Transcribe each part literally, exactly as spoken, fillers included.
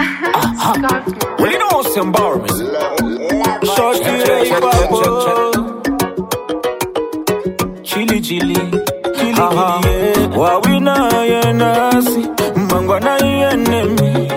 Uh-huh. Well, you know what's embarrassing? Short check, check, check, check. Chili, chili, chili, uh-huh. Yeah. Wawina ye nasi, mbangwana ye nemi.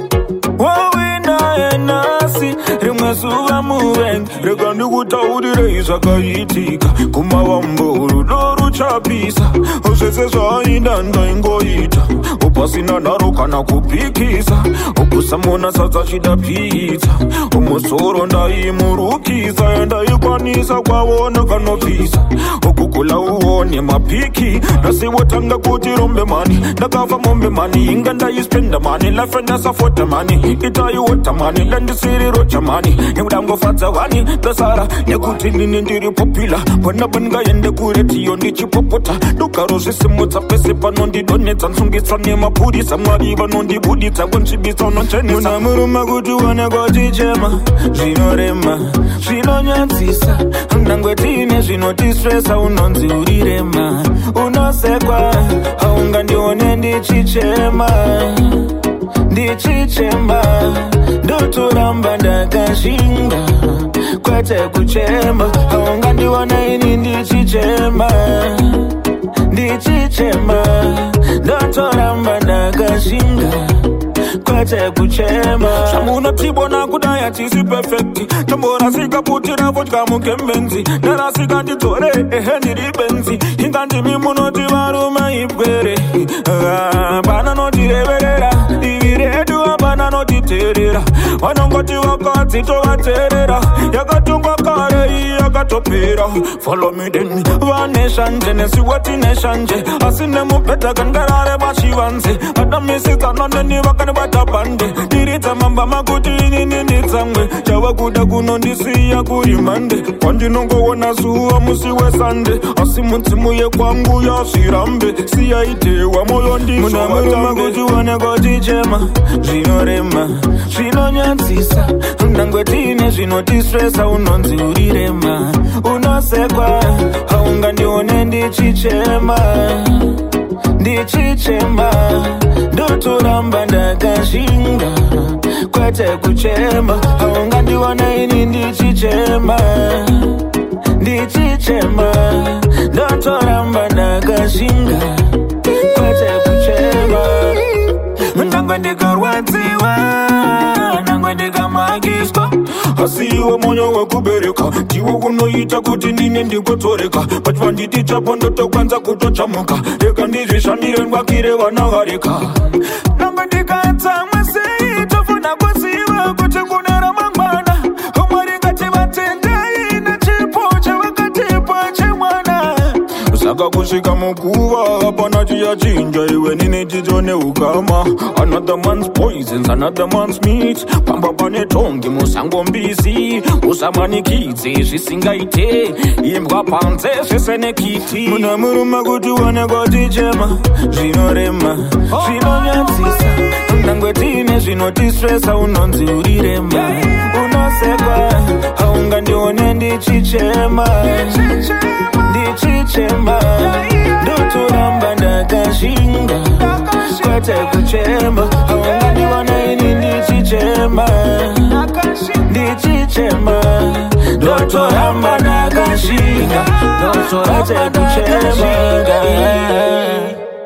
Wawina ye nasi, rimwesuwa muwengi. Regandu kutaudi reisa kayitika. Kuma wamburu doru chapisa. Osese zainda nda ingoita. Upasina naruka na kupikisa. Upusamona sasa shida pizza. Umusoro nda imurukiza. Nda ikwanisa kwa wona kanopisa. Ukukula uone mapiki. Nasi watanga kuti rombe mani. Ndakava mombe mani. Inga nda ispenda mani. Life nasa fote mani. Ita yu wata mani. Lendi siri rocha mani. Nyudango fata wani. Dasara nekuti nini ndiri popula. Wana banga yende kureti yondi chipopota. Dukarozi simutsa pese panondi doneta. Nsungitsa nema purisa. Mwariva nondi budita. Kunchibisa nonchenisa. Munamuruma kuti wane goti chema. Zvino rema. Zvino nyansisa. Nangwetine zvino distressa. Unonzi urirema. Unosekwa. Haunga ndione ndichichema. Ndichichema. Ndotoramba ndakashinga. Kwete kuchema. Haunga ndione ini ndichichema. Ndichichema. Ndotoramba ndakashinga. Kwete kuchema. Shamuna tibona kudaya tisi perfecti. Tambora sika putira vodka mukembenzi. Nara sika nditore ehe ndiribenzi. Hinga ndimi munoti varuma ipwere. Bana noti reverera. Iviredu abana noti terera. Wanongoti wakati towa terera. Yakatungwa kare yakatopera. Follow me then. Vaneshan jenesi wati neshanje. Asine mupeta kangarare bashivanze. Adamisi kanoneni wakani bata bande. Dirita mamba makuti nini nitsamwe. Chawa kuda kunondisiya kurimande. Kwanji nongo wana suwa musiwe sande. Asimunti muye kwangu ya sirambe. Siya itewa moyo ndiso watambe. Munamuruma kuti wane goti chema. Zvino rema. Zvino nyansisa. Nangwetine zvino distressa. Unonzi urirema. Unosekwa. Haunga ndione ndichichema. Ndichichema. Ndotoramba ndakashinga. Kwete kuchema. Haunga ndione ini ndichichema. Ndichichema. Ndotoramba ndakashinga. Kwete kuchema. Nangwe ndikarwadziwa. Nangwe ndikamagiswa. Asiwa moyo wekubereka. Tiwo kunoita kuti nini ndikotoreka. Pachwa nditi chapo ndotokwanza kutochamuka. Eka ndizvishamire ngwakire vanagareka. Nangwe ndikatsa mwesi. Tofuna kuziva kuti kune ramangwana. Umwari ngati vatendei. Nechipo chevakatipa chemwana. Saka kusvika mukuva. Hapana chiya chinja. Iwe nini chichone ukama. Another man's poisons, another man's meat. Pamba pane tongi musango mbizi. Usamanikidze zvisingaite. Imbwa panze zvisenekiti. Munamuruma kuti wane goti chema. Zvino rema. Zvino nyansisa. Nangwetine zvino distressa. Unonzi urirema. Unosekwa. Haunga ndione ndichichema. Ndichichema. Ndotoramba ndakashinga. Kwete kuchema. Haunga ndione ini ndichichema. Ndichichema. Ndotoramba ndakashinga. Kwete kuchema.